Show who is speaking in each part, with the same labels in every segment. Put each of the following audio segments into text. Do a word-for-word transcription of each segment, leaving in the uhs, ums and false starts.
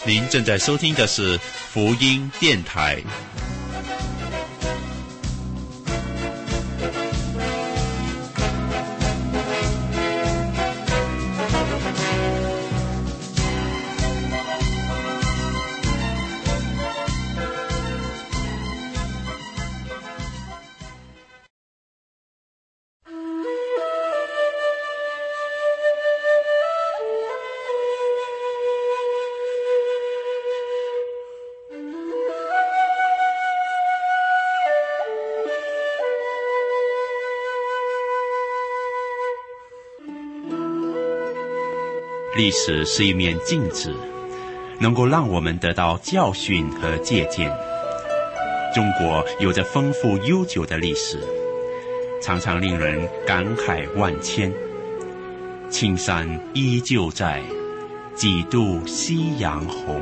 Speaker 1: 您正在收听的是福音电台。历史是一面镜子，能够让我们得到教训和借鉴。中国有着丰富悠久的历史，常常令人感慨万千。青山依旧在，几度夕阳红。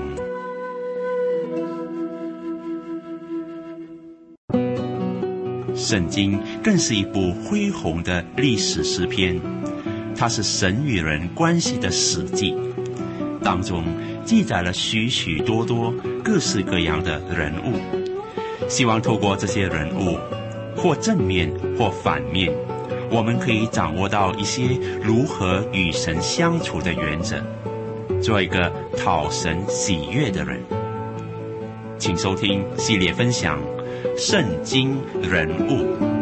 Speaker 1: 圣经更是一部恢宏的历史诗篇，它是神与人关系的史记，当中记载了许许多多各式各样的人物，希望透过这些人物，或正面或反面，我们可以掌握到一些如何与神相处的原则，做一个讨神喜悦的人。请收听系列分享《圣经人物》。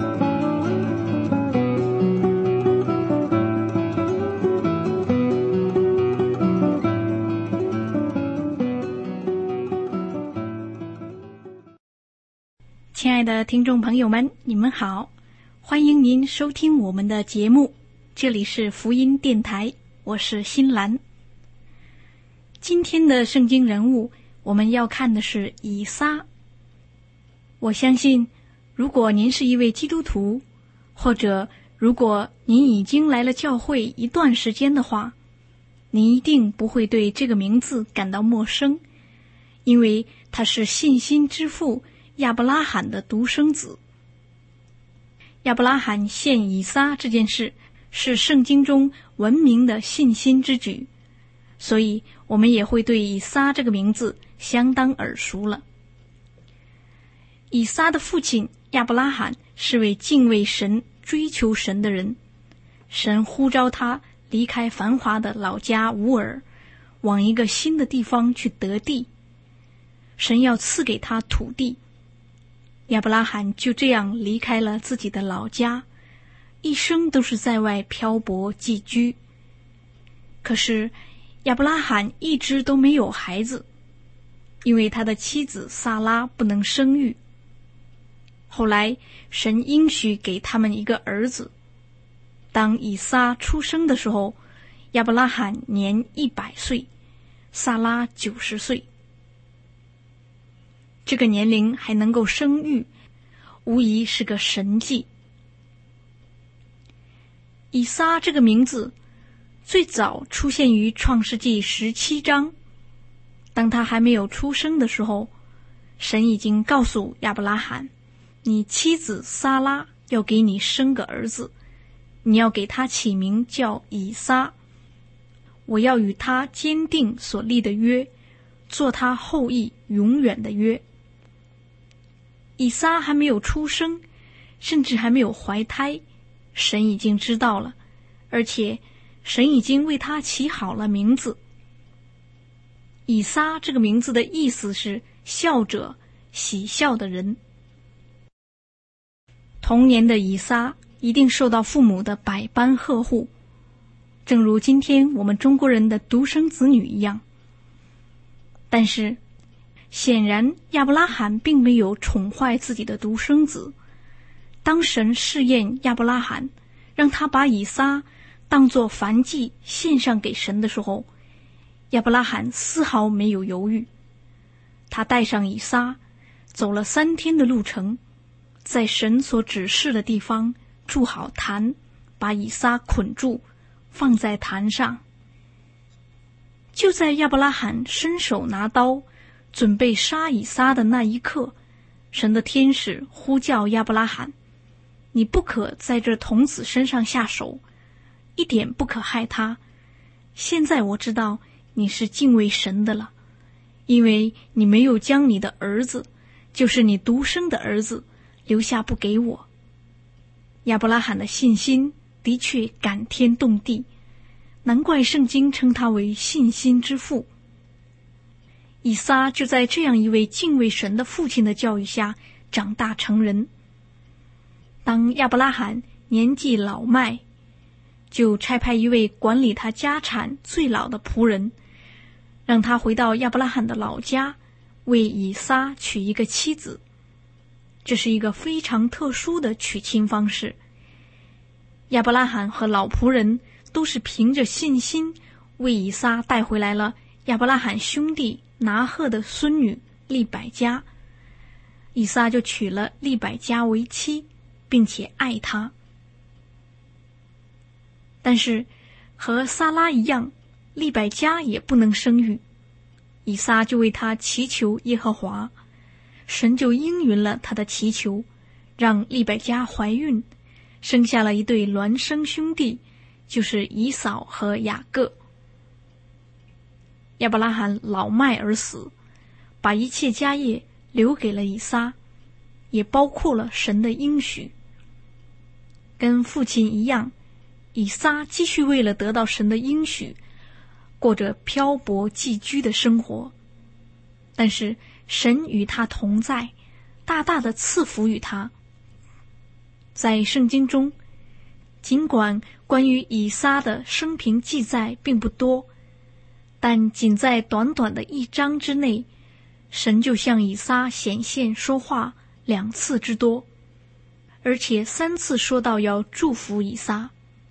Speaker 2: 亲爱的听众朋友们，你们好，欢迎您收听我们的节目，这里是福音电台，我是新兰。今天的圣经人物，我们要看的是以撒。我相信，如果您是一位基督徒，或者如果您已经来了教会一段时间的话，您一定不会对这个名字感到陌生，因为他是信心之父亚伯拉罕的独生子。亚伯拉罕献以撒这件事是圣经中闻名的信心之举，所以我们也会对以撒这个名字相当耳熟了。以撒的父亲亚伯拉罕是位敬畏神、追求神的人，神呼召他离开繁华的老家乌尔，往一个新的地方去得地，神要赐给他土地。亚伯拉罕就这样离开了自己的老家，一生都是在外漂泊寄居。可是亚伯拉罕一直都没有孩子，因为他的妻子撒拉不能生育。后来神应许给他们一个儿子，当以撒出生的时候，亚伯拉罕年一百岁，撒拉九十岁。这个年龄还能够生育，无疑是个神迹。以撒这个名字最早出现于创世纪十七章，当他还没有出生的时候，神已经告诉亚伯拉罕，你妻子撒拉要给你生个儿子，你要给他起名叫以撒，我要与他坚定所立的约，做他后裔永远的约。以撒还没有出生，甚至还没有怀胎，神已经知道了，而且神已经为他起好了名字。以撒这个名字的意思是笑者，喜笑的人。童年的以撒一定受到父母的百般呵护，正如今天我们中国人的独生子女一样。但是显然亚伯拉罕并没有宠坏自己的独生子。当神试验亚伯拉罕，让他把以撒当作燔祭献上给神的时候，亚伯拉罕丝毫没有犹豫。他带上以撒，走了三天的路程，在神所指示的地方筑好坛，把以撒捆住，放在坛上。就在亚伯拉罕伸手拿刀准备杀以撒的那一刻，神的天使呼叫亚伯拉罕，你不可在这童子身上下手，一点不可害他。现在我知道你是敬畏神的了， 因为你没有将你的儿子，就是你独生的儿子，留下不给我。”亚伯拉罕的信心的确感天动地，难怪圣经称他为信心之父。以撒就在这样一位敬畏神的父亲的教育下长大成人。当亚伯拉罕年纪老迈，就差派一位管理他家产最老的仆人，让他回到亚伯拉罕的老家，为以撒娶一个妻子。这是一个非常特殊的娶亲方式。亚伯拉罕和老仆人都是凭着信心为以撒带回来了亚伯拉罕兄弟拿鹤的孙女利百加。以撒就娶了利百加为妻，并且爱她。但是和撒拉一样，利百加也不能生育，以撒就为她祈求耶和华，神就应允了他的祈求，让利百加怀孕，生下了一对孪生兄弟，就是以扫和雅各。亚伯拉罕老迈而死，把一切家业留给了以撒，也包括了神的应许。跟父亲一样，以撒继续为了得到神的应许，过着漂泊寄居的生活。但是神与他同在，大大的赐福于他。在圣经中，尽管关于以撒的生平记载并不多，但仅在短短的一章之内，神就向以撒显现说话两次之多，而且三次说到要祝福以撒。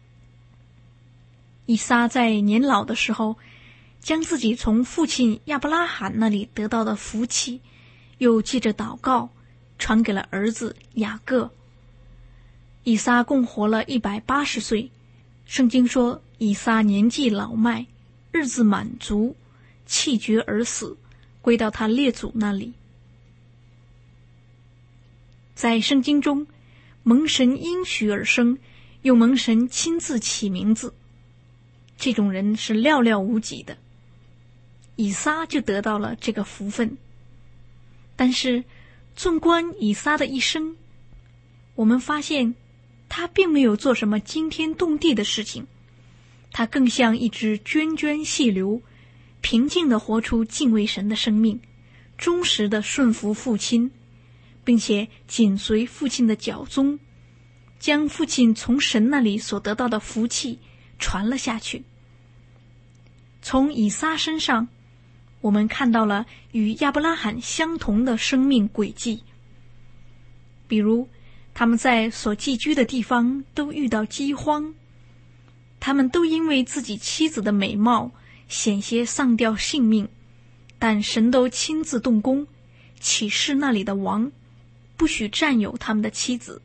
Speaker 2: 以撒在年老的时候，将自己从父亲亚伯拉罕那里得到的福气，又借着祷告传给了儿子雅各。以撒共活了一百八十岁，圣经说以撒年纪老迈，日子满足，气绝而死，归到他列祖那里。在圣经中，蒙神应许而生，又蒙神亲自起名字，这种人是寥寥无几的。以撒就得到了这个福分。但是纵观以撒的一生，我们发现他并没有做什么惊天动地的事情，他更像一只涓涓细流，平静地活出敬畏神的生命，忠实地顺服父亲，并且紧随父亲的脚踪，将父亲从神那里所得到的福气传了下去。从以撒身上，我们看到了与亚伯拉罕相同的生命轨迹。比如他们在所寄居的地方都遇到饥荒，他们都因为自己妻子的美貌险些丧掉性命，但神都亲自动工，启示那里的王不许占有他们的妻子。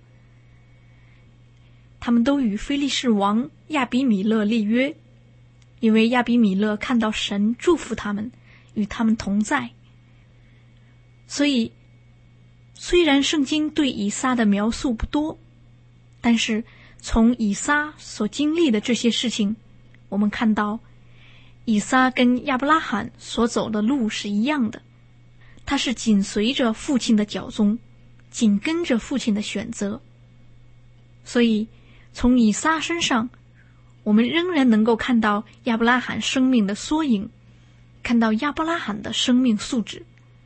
Speaker 2: 他们都与非利士王亚比米勒立约，因为亚比米勒看到神祝福他们，与他们同在。所以虽然圣经对以撒的描述不多，但是从以撒所经历的这些事情，我们看到以撒跟亚伯拉罕所走的路是一样的，他是紧随着父亲的脚踪，紧跟着父亲的选择。所以从以撒身上，我们仍然能够看到亚伯拉罕生命的缩影，看到亚伯拉罕的生命素质。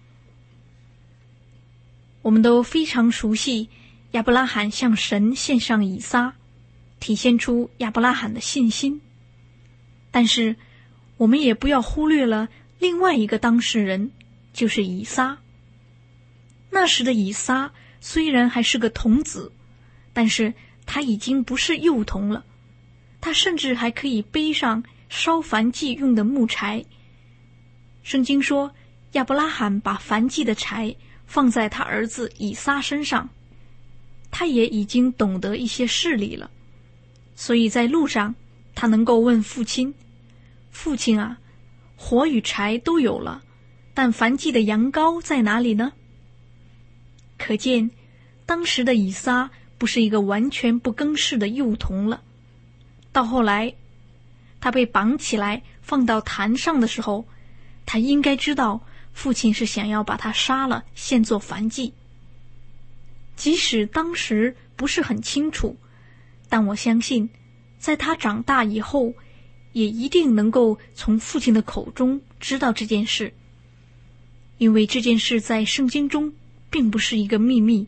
Speaker 2: 我们都非常熟悉亚伯拉罕向神献上以撒，体现出亚伯拉罕的信心。但是我们也不要忽略了另外一个当事人，就是以撒。那时的以撒虽然还是个童子，但是他已经不是幼童了，他甚至还可以背上烧燔祭用的木柴。圣经说亚伯拉罕把燔祭的柴放在他儿子以撒身上，他也已经懂得一些事理了，所以在路上他能够问父亲，父亲啊，火与柴都有了，但燔祭的羊羔在哪里呢？可见当时的以撒不是一个完全不更事的幼童了。到后来他被绑起来放到坛上的时候，他应该知道父亲是想要把他杀了，献作燔祭。即使当时不是很清楚，但我相信在他长大以后，也一定能够从父亲的口中知道这件事，因为这件事在圣经中并不是一个秘密。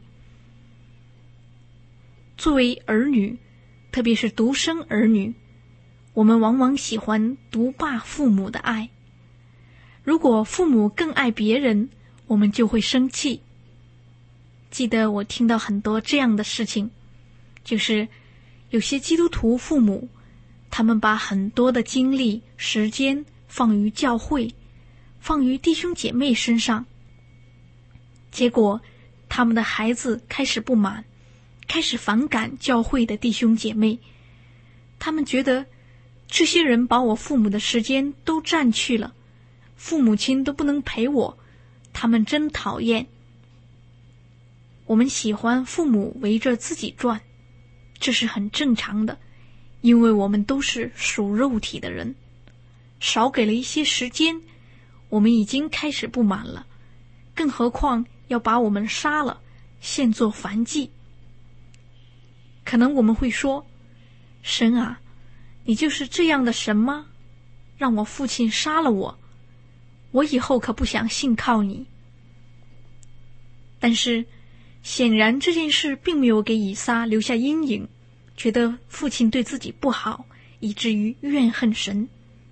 Speaker 2: 作为儿女，特别是独生儿女，我们往往喜欢独霸父母的爱。如果父母更爱别人，我们就会生气。记得我听到很多这样的事情，就是有些基督徒父母，他们把很多的精力、时间放于教会，放于弟兄姐妹身上，结果他们的孩子开始不满，开始反感教会的弟兄姐妹。他们觉得这些人把我父母的时间都占去了，父母亲都不能陪我，他们真讨厌。我们喜欢父母围着自己转，这是很正常的，因为我们都是属肉体的人，少给了一些时间，我们已经开始不满了，更何况要把我们杀了，献作燔祭。可能我们会说，神啊，你就是这样的神吗？让我父亲杀了我，我以后可不想信靠你。但是显然这件事并没有给以撒留下阴影，觉得父亲对自己不好，以至于怨恨神。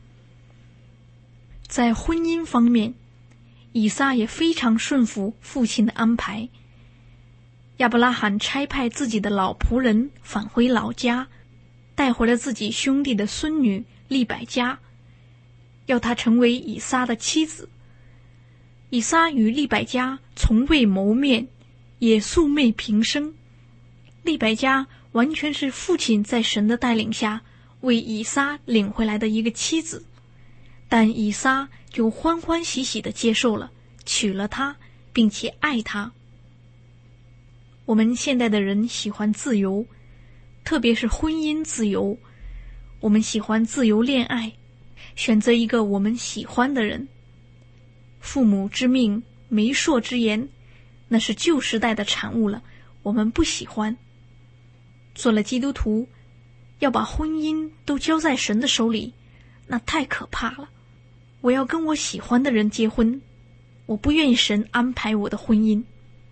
Speaker 2: 在婚姻方面，以撒也非常顺服父亲的安排。亚伯拉罕差派自己的老仆人返回老家，带回了自己兄弟的孙女利百加，要她成为以撒的妻子。以撒与利百加从未谋面，也素昧平生。利百加完全是父亲在神的带领下为以撒领回来的一个妻子，但以撒就欢欢喜喜地接受了，娶了她，并且爱她。我们现代的人喜欢自由，特别是婚姻自由，我们喜欢自由恋爱，选择一个我们喜欢的人。父母之命，媒妁之言，那是旧时代的产物了，我们不喜欢。做了基督徒，要把婚姻都交在神的手里，那太可怕了。我要跟我喜欢的人结婚，我不愿意神安排我的婚姻。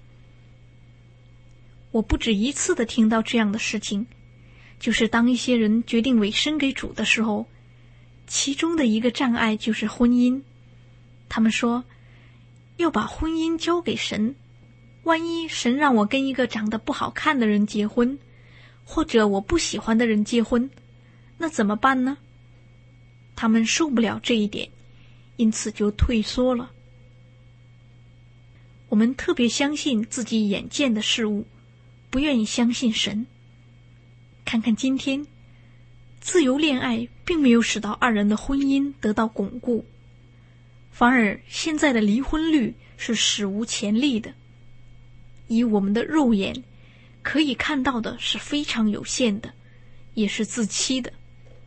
Speaker 2: 我不止一次地听到这样的事情，就是当一些人决定委身给主的时候，其中的一个障碍就是婚姻。他们说，要把婚姻交给神，万一神让我跟一个长得不好看的人结婚，或者我不喜欢的人结婚，那怎么办呢？他们受不了这一点，因此就退缩了。我们特别相信自己眼见的事物，不愿意相信神。看看今天，自由恋爱并没有使到二人的婚姻得到巩固，反而现在的离婚率是史无前例的。以我们的肉眼可以看到的是非常有限的，也是自欺的。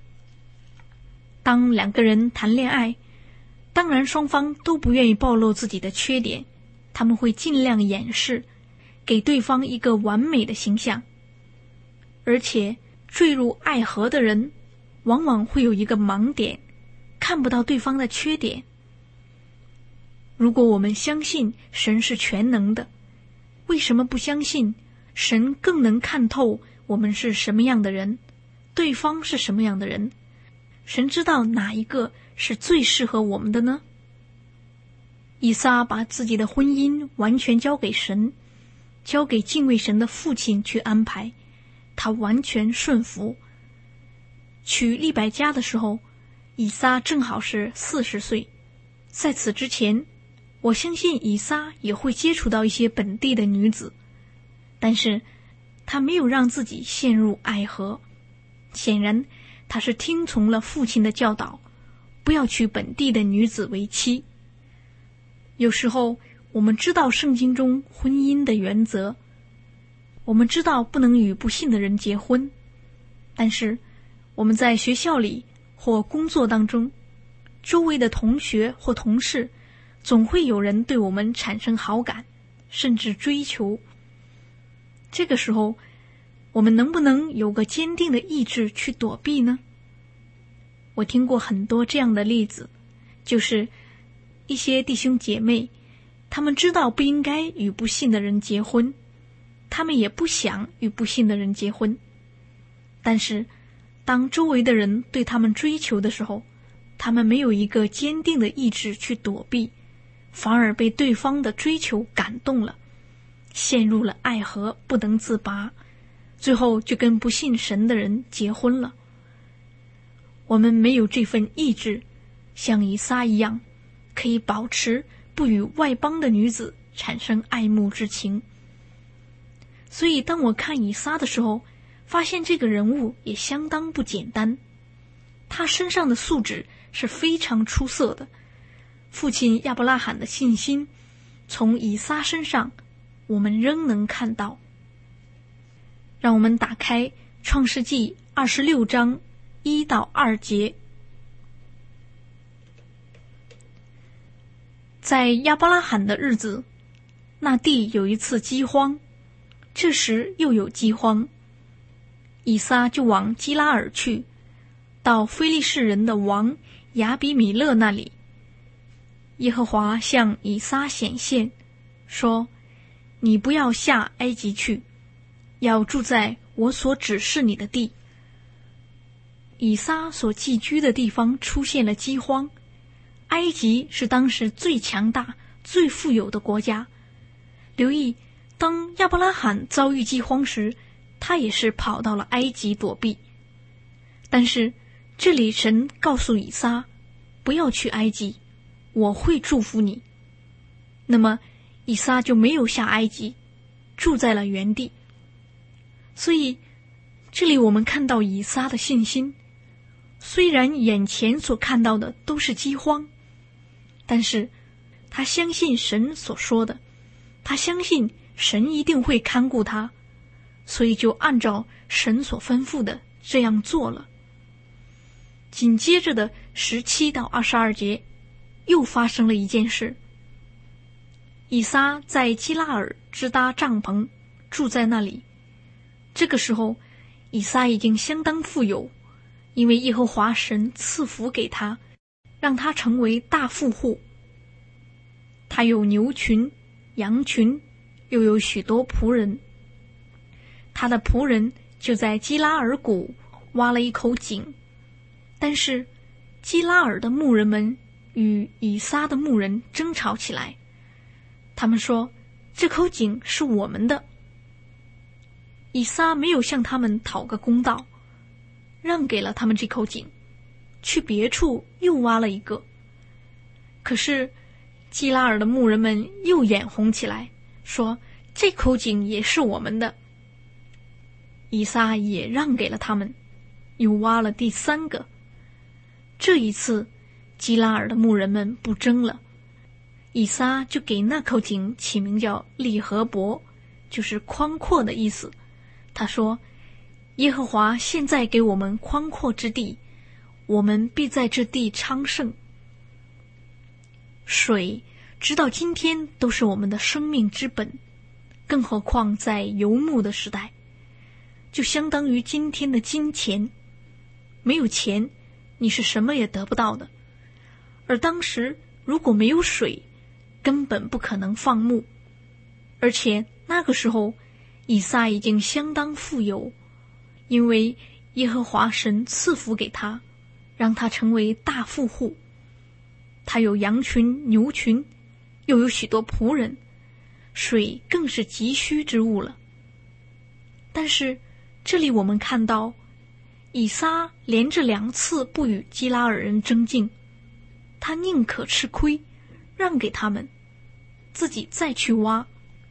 Speaker 2: 当两个人谈恋爱，当然双方都不愿意暴露自己的缺点，他们会尽量掩饰，给对方一个完美的形象。而且坠入爱河的人往往会有一个盲点，看不到对方的缺点。如果我们相信神是全能的，为什么不相信神更能看透我们是什么样的人，对方是什么样的人？神知道哪一个是最适合我们的呢？以撒把自己的婚姻完全交给神，交给敬畏神的父亲去安排，他完全顺服。娶利百加的时候，以撒正好是四十岁。在此之前，我相信以撒也会接触到一些本地的女子，但是他没有让自己陷入爱河。显然他是听从了父亲的教导，不要娶本地的女子为妻。有时候我们知道圣经中婚姻的原则，我们知道不能与不信的人结婚，但是我们在学校里或工作当中，周围的同学或同事总会有人对我们产生好感，甚至追求。这个时候，我们能不能有个坚定的意志去躲避呢？我听过很多这样的例子，就是一些弟兄姐妹，他们知道不应该与不信的人结婚，他们也不想与不信的人结婚，但是当周围的人对他们追求的时候，他们没有一个坚定的意志去躲避，反而被对方的追求感动了，陷入了爱河不能自拔，最后就跟不信神的人结婚了。我们没有这份意志，像以撒一样，可以保持不与外邦的女子产生爱慕之情。所以当我看以撒的时候，发现这个人物也相当不简单，他身上的素质是非常出色的。父亲亚伯拉罕的信心，从以撒身上我们仍能看到。让我们打开创世纪二十六章一到二节。在亚伯拉罕的日子，那地有一次饥荒，这时又有饥荒，以撒就往基拉尔去，到非利士人的王亚比米勒那里。耶和华向以撒显现，说：你不要下埃及去，要住在我所指示你的地。以撒所寄居的地方出现了饥荒，埃及是当时最强大、最富有的国家。留意，当亚伯拉罕遭遇饥荒时，他也是跑到了埃及躲避。但是这里神告诉以撒，不要去埃及，我会祝福你。那么以撒就没有下埃及，住在了原地。所以这里我们看到以撒的信心，虽然眼前所看到的都是饥荒，但是他相信神所说的，他相信神一定会看顾他，所以就按照神所吩咐的这样做了。紧接着的十七到二十二节又发生了一件事。以撒在基拉尔支搭帐篷，住在那里。这个时候以撒已经相当富有，因为耶和华神赐福给他，让他成为大富户。他有牛群、羊群，又有许多仆人。他的仆人就在基拉尔谷挖了一口井，但是基拉尔的牧人们与以撒的牧人争吵起来，他们说这口井是我们的。以撒没有向他们讨个公道，让给了他们这口井，去别处又挖了一个。可是基拉尔的牧人们又眼红起来，说这口井也是我们的。以撒也让给了他们，又挖了第三个。这一次基拉尔的牧人们不争了，以撒就给那口井起名叫利和伯，就是宽阔的意思。他说，耶和华现在给我们宽阔之地，我们必在这地昌盛。水直到今天都是我们的生命之本，更何况在游牧的时代，就相当于今天的金钱。没有钱，你是什么也得不到的。而当时如果没有水，根本不可能放牧。而且那个时候以撒已经相当富有，因为耶和华神赐福给他，让他成为大富户。他有羊群、牛群，又有许多仆人，水更是急需之物了。但是这里我们看到，以撒连着两次不与基拉尔人争竞，他宁可吃亏，让给他们，自己再去挖。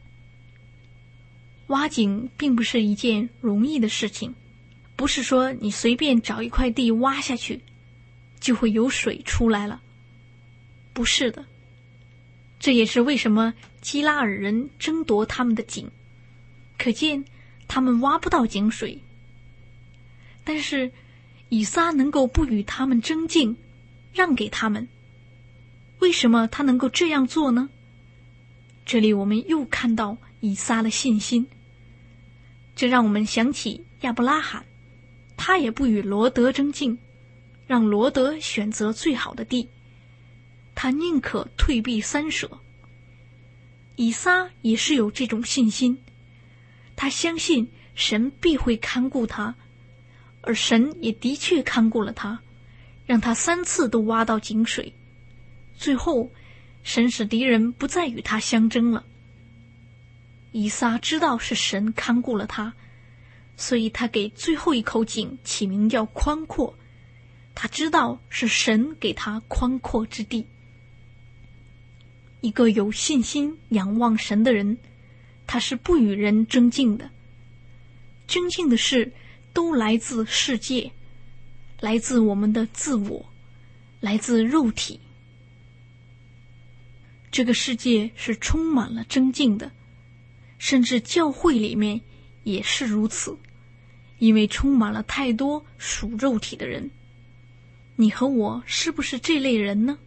Speaker 2: 挖井并不是一件容易的事情，不是说你随便找一块地挖下去，就会有水出来了。不是的，这也是为什么基拉尔人争夺他们的井，可见他们挖不到井水。但是以撒能够不与他们争竞，让给他们， 为什么他能够这样做呢？这里我们又看到以撒的信心，这让我们想起亚伯拉罕，他也不与罗德争竞，让罗德选择最好的地，他宁可退避三舍。以撒也是有这种信心，他相信神必会看顾他，而神也的确看顾了他，让他三次都挖到井水，最后神使敌人不再与他相争了。以撒知道是神看顾了他，所以他给最后一口井起名叫宽阔，他知道是神给他宽阔之地。一个有信心仰望神的人，他是不与人争竞的，争竞的事都来自世界，来自我们的自我，来自肉体。这个世界是充满了争竞的，甚至教会里面也是如此，因为充满了太多属肉体的人。你和我是不是这类人呢？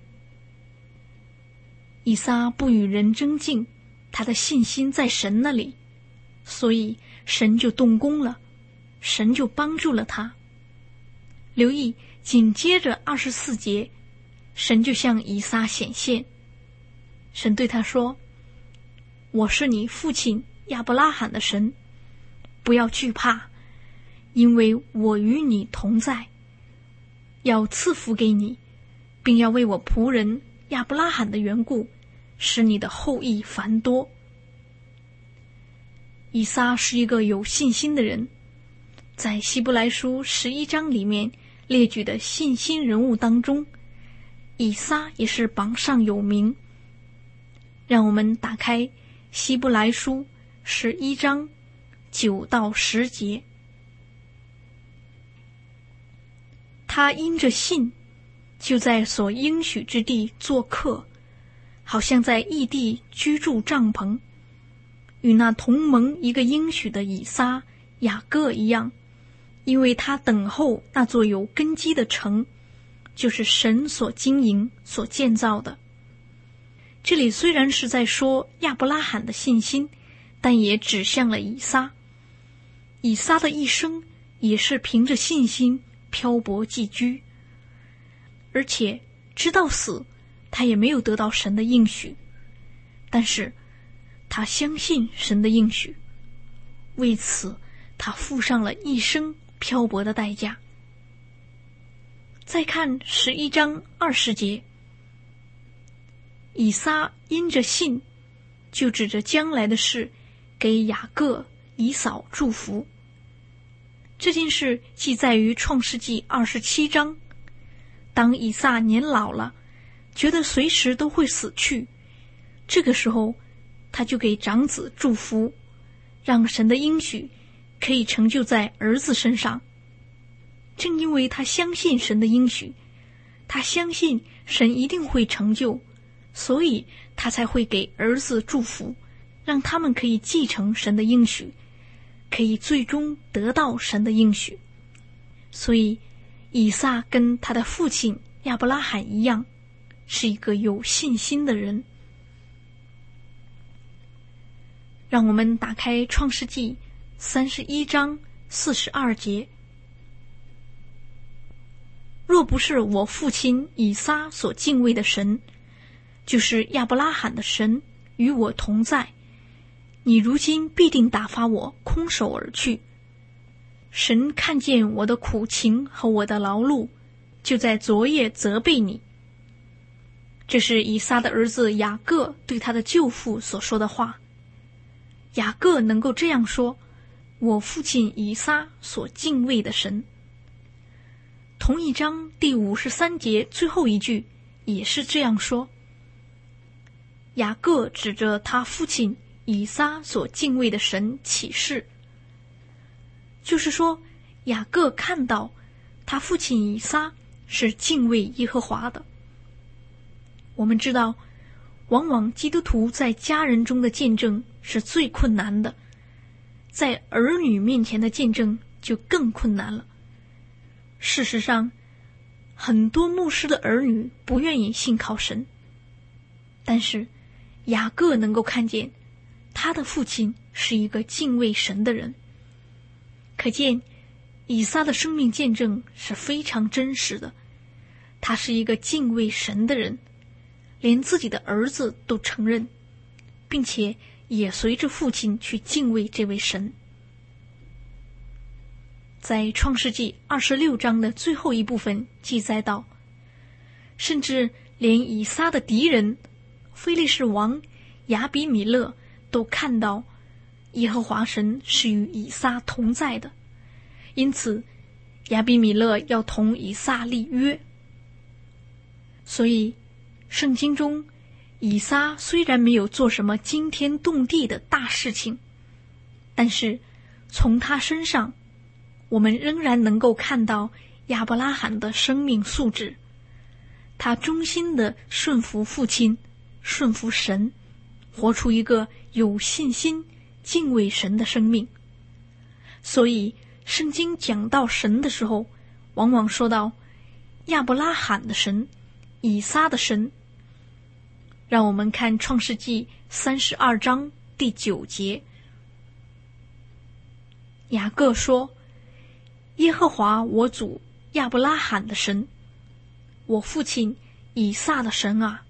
Speaker 2: 以撒不与人争竞，他的信心在神那里，所以神就动工了，神就帮助了他。留意紧接着二十四节，神就向以撒显现，神对他说，我是你父亲亚伯拉罕的神，不要惧怕，因为我与你同在，要赐福给你，并要为我仆人亚伯拉罕的缘故，使你的后裔繁多。以撒是一个有信心的人，在希伯来书十一章里面列举的信心人物当中，以撒也是榜上有名。让我们打开希伯来书十一章九到十节。他因着信，就在所应许之地做客，好像在异地居住帐篷，与那同盟一个应许的以撒、雅各一样，因为他等候那座有根基的城，就是神所经营、所建造的。这里虽然是在说亚伯拉罕的信心，但也指向了以撒。以撒的一生也是凭着信心漂泊寄居，而且直到死他也没有得到神的应许，但是他相信神的应许，为此他付上了一生漂泊的代价。再看十一章二十节，以撒因着信，就指着将来的事给雅各、以扫祝福。这件事记载于创世纪二十七章。当以撒年老了，觉得随时都会死去，这个时候他就给长子祝福，让神的应许可以成就在儿子身上。正因为他相信神的应许，他相信神一定会成就，所以他才会给儿子祝福，让他们可以继承神的应许，可以最终得到神的应许。所以以撒跟他的父亲亚伯拉罕一样，是一个有信心的人。让我们打开创世纪三十一章四十二节。若不是我父亲以撒所敬畏的神，就是亚伯拉罕的神与我同在，你如今必定打发我空手而去。神看见我的苦情和我的劳碌，就在昨夜责备你。这是以撒的儿子雅各对他的舅父所说的话。雅各能够这样说，我父亲以撒所敬畏的神。同一章第五十三节最后一句也是这样说。雅各指着他父亲以撒所敬畏的神起誓，就是说雅各看到他父亲以撒是敬畏耶和华的。我们知道，往往基督徒在家人中的见证是最困难的，在儿女面前的见证就更困难了。事实上，很多牧师的儿女不愿意信靠神， 但是雅各能够看见他的父亲是一个敬畏神的人。可见以撒的生命见证是非常真实的，他是一个敬畏神的人，连自己的儿子都承认，并且也随着父亲去敬畏这位神。在创世纪二十六章的最后一部分记载道，甚至连以撒的敌人非利士王亚比米勒都看到耶和华神是与以撒同在的，因此亚比米勒要同以撒立约。所以圣经中以撒虽然没有做什么惊天动地的大事情，但是从他身上我们仍然能够看到亚伯拉罕的生命素质，他忠心地顺服父亲，顺服神，活出一个有信心敬畏神的生命。所以圣经讲到神的时候，往往说到亚伯拉罕的神，以撒的神。让我们看创世纪三十二章第九节，雅各说，耶和华我主亚伯拉罕的神，我父亲以撒的神啊。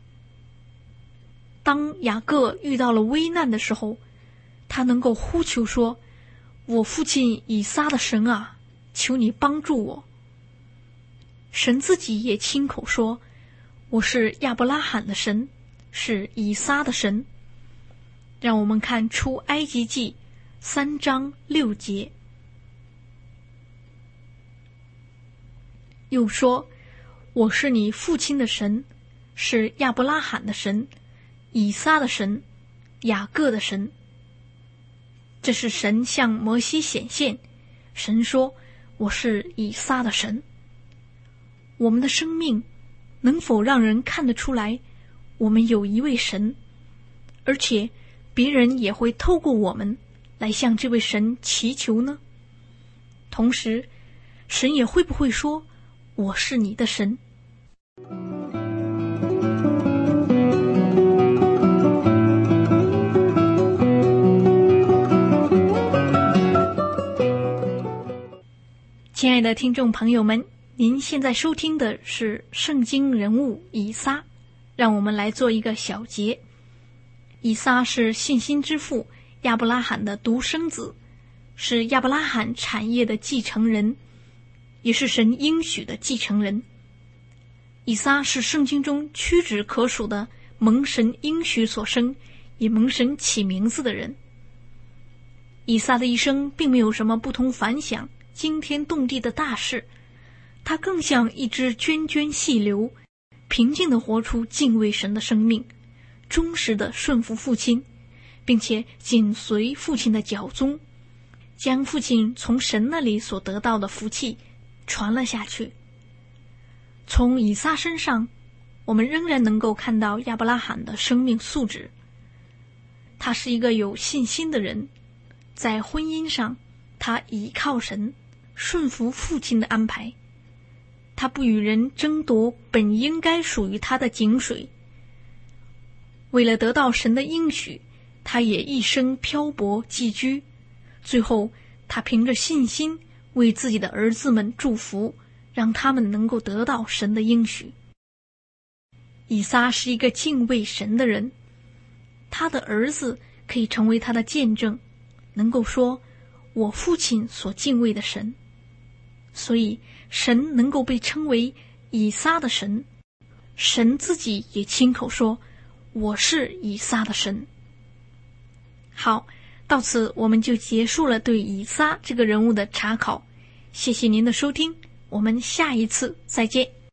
Speaker 2: 当雅各遇到了危难的时候，他能够呼求说，我父亲以撒的神啊，求你帮助我。神自己也亲口说，我是亚伯拉罕的神，是以撒的神。让我们看出埃及记三章六节，又说，我是你父亲的神，是亚伯拉罕的神，以撒的神，雅各的神。这是神向摩西显现，神说，我是以撒的神。我们的生命能否让人看得出来我们有一位神，而且别人也会透过我们来向这位神祈求呢？同时神也会不会说，我是你的神？亲爱的听众朋友们，您现在收听的是圣经人物以撒。让我们来做一个小结。以撒是信心之父亚伯拉罕的独生子，是亚伯拉罕产业的继承人，也是神应许的继承人。以撒是圣经中屈指可数的蒙神应许所生，也蒙神起名字的人。以撒的一生并没有什么不同凡响惊天动地的大事，他更像一支涓涓细流，平静地活出敬畏神的生命，忠实地顺服父亲，并且紧随父亲的脚踪，将父亲从神那里所得到的福气传了下去。从以撒身上，我们仍然能够看到亚伯拉罕的生命素质。他是一个有信心的人，在婚姻上，他倚靠神，顺服父亲的安排。他不与人争夺本应该属于他的井水，为了得到神的应许，他也一生漂泊寄居，最后他凭着信心为自己的儿子们祝福，让他们能够得到神的应许。以撒是一个敬畏神的人，他的儿子可以成为他的见证，能够说，我父亲所敬畏的神。所以神能够被称为以撒的神，神自己也亲口说，我是以撒的神。好，到此我们就结束了对以撒这个人物的查考。谢谢您的收听，我们下一次再见。